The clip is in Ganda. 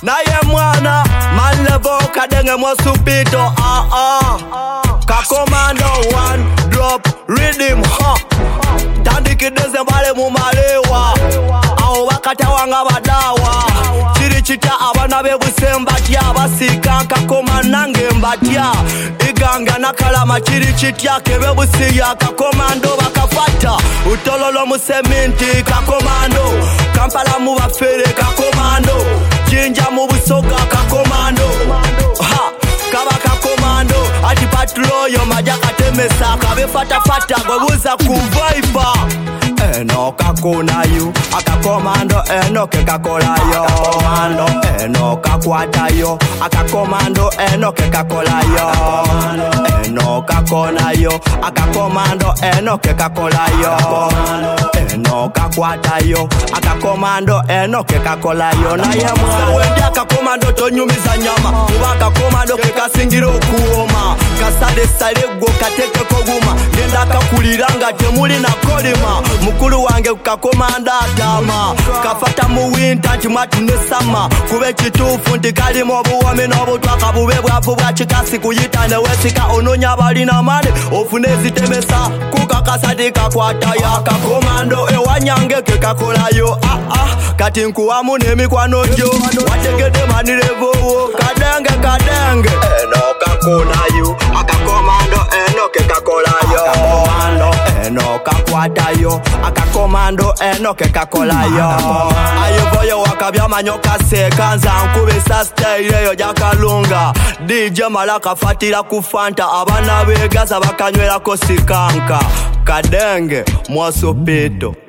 Naye mwana Manlevo kadenge mwasupito Kakomando one drop rhythm Tandikideze mbale mumalewa Aho bakatawanga badawa Chiri chita abana bebusembatya Basika kakoma nange mbatya Iganga nakalama chiri chitya kebebusiya Kakomando bakafata Utololo museminti Kakomando Kampala mubafere Kakomando Jinja mubusoga Kakomando Kaba Kakomando Ati patroyo majaka temesa Kabe fata fata gwebuza kuvaipa Eno kakuna yu Akakomando eno kekakola yo Akakomando eno kakwata yo Akakomando eno kekakola yo Eno kakona yo Akakomando eno kekakola yo Eno kakwata yo Akakomando eno kekakola yo Naye mwana wendi akakomando tonyumiza nyama Kuba akakomando kekasingiro kuoma Kasade sale go kateke koguma Genda kakuliranga temuli na kolima Mukulu wange kukakomanda atama Kafata muwinta ntimatu nesama Kube chitufu ntikalimo obuwame n'obutwaka bube bwavu bwachikasi kuyitane wesika ononya balina mane ofune zitemesa kukakasati kakwata ya Kakomando ewanyange kekakolayo kati nkuwamu n'emikwano gyo wategede manirevowo kadenge eno kakonayo Akakomando eno kekakolayo Akakomando eno kakwatayo Akakomando eno kekakolayo ayoboyo wakabya manyoka sekanza nkubisa style yo jakalunga DJ Malaka fatira kufanta abana begaza bakanywera ko sikanka kadenge mwasopito